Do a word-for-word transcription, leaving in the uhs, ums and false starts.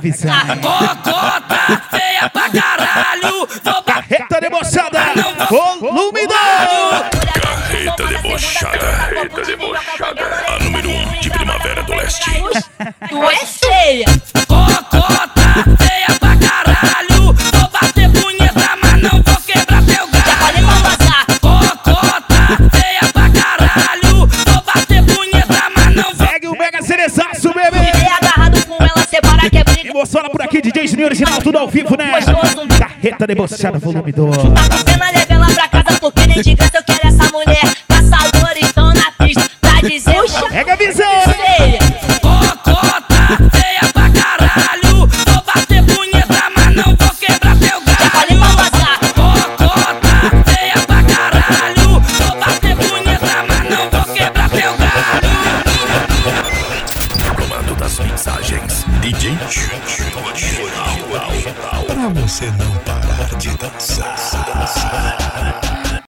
visão. Cocota feia pra caralho. Vou bater Carreta debochada, volume dois. Carreta debochada, carreta debochada. A número um de Primavera do Leste. Tu é feia. Cocota feia pra caralho. Vou bater punheta, mas não vou quebrar teu galho. Já falei pra passar. Cocota feia pra caralho. Vou bater punheta, mas não vou. Segue o mega cereçaço, bebê. Fiquei agarrado com ela, separa que é briga. Emociona por aqui, D J Juninho original, tudo ao vivo, né? Carreta debochada, volume dois. Tá com pena, leva ela pra casa, porque nem de graça eu quero essa mulher. Caçador, então na pista, pra dizer o Pega a visão. feia. Cocota feia pra caralho. Vou bater punheta, mas não vou quebrar teu galho. Já falei pra passar. Cocota feia pra caralho. Vou bater punheta, mas não vou quebrar teu galho. Comando das mensagens. D J Juninho original. Pra você não parar de dançar.